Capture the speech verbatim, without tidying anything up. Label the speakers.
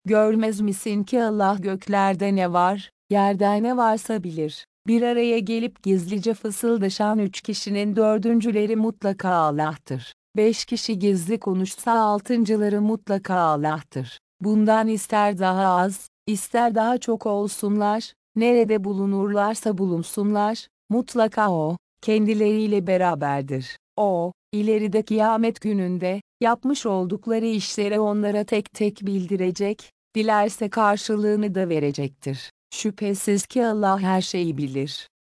Speaker 1: Görmez misin ki Allah göklerde ne var, yerde ne varsa bilir. Bir araya gelip gizlice fısıldaşan üç kişinin dördüncüleri mutlaka Allah'tır. Beş kişi gizli konuşsa altıncıları mutlaka Allah'tır. Bundan ister daha az, ister daha çok olsunlar, nerede bulunurlarsa bulunsunlar, mutlaka O, kendileriyle beraberdir. O, ileride kıyamet gününde, yapmış oldukları işleri onlara tek tek bildirecek, dilerse karşılığını da verecektir. Şüphesiz ki Allah her şeyi bilir.